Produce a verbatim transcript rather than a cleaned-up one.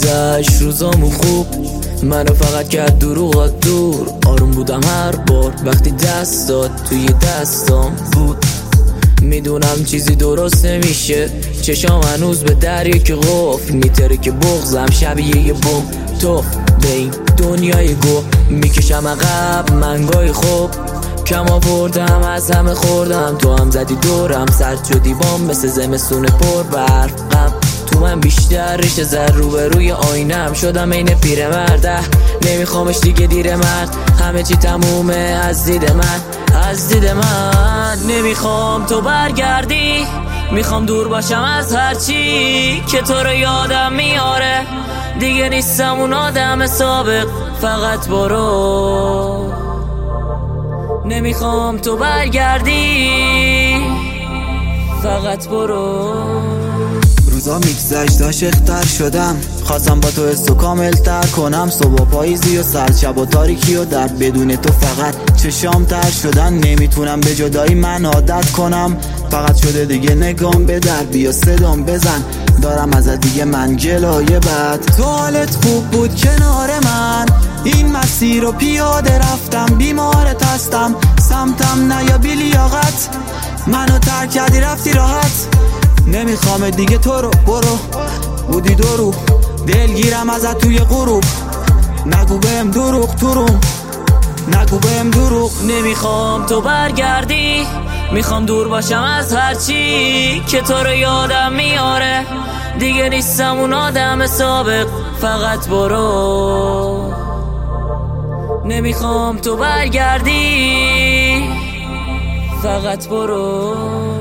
گذشت روزامو خوب، منو فقط کرد دروغات دور. آروم بودم هر بار وقتی دست داد توی دستام بود. میدونم چیزی درست نمیشه، چشام هنوز به دریا که قفل میتره که بغضم شبیه یه بوم تو به این دنیای گو. میکشم عقب منگای خوب، کم آوردم از همه خوردم. تو هم زدی دورم، سرد شدی بام مثل زمستون پر برقم. تو من بیشتر ریشه زد، رو به روی آینم شدم این پیرمرده. نمیخوامش دیگه دیر مرد، همه چی تمومه از دید من، از دید من. نمیخوام تو برگردی، میخوام دور باشم از هرچی که تو رو یادم میاره. دیگه نیستم اون آدم سابق، فقط برو. نمیخوام تو برگردی، فقط برو. روزا میگذشت عاشق‌تر شدم، خواستم با تو حسو کامل تر کنم. صبح پاییزی و سرد، شب و تاریکی و درد، بدون تو فقط چشام تر شدن. نمیتونم به جدایی من عادت کنم، فقط شده دیگه نگام به در. بیا صدام بزن، دارم ازت دیگه من جلوی بد. تو حالت خوب بود کنار من، این مسیر رو پیاده رفتم. بیمارت هستم، سمتم نیا بی لیاقت. منو ترک کردی رفتی راحت، نمیخوام دیگه تو رو، برو. بودی دو رو دلگیرم ازت توی غروب. نگو بهم دروغ تو روم، نگو بهم دروغ. نمیخوام تو برگردی، میخوام دور باشم از هرچی که تو رو یادم میاره. دیگه نیستم اون آدم سابق، فقط برو. نمیخوام تو برگردی، فقط برو.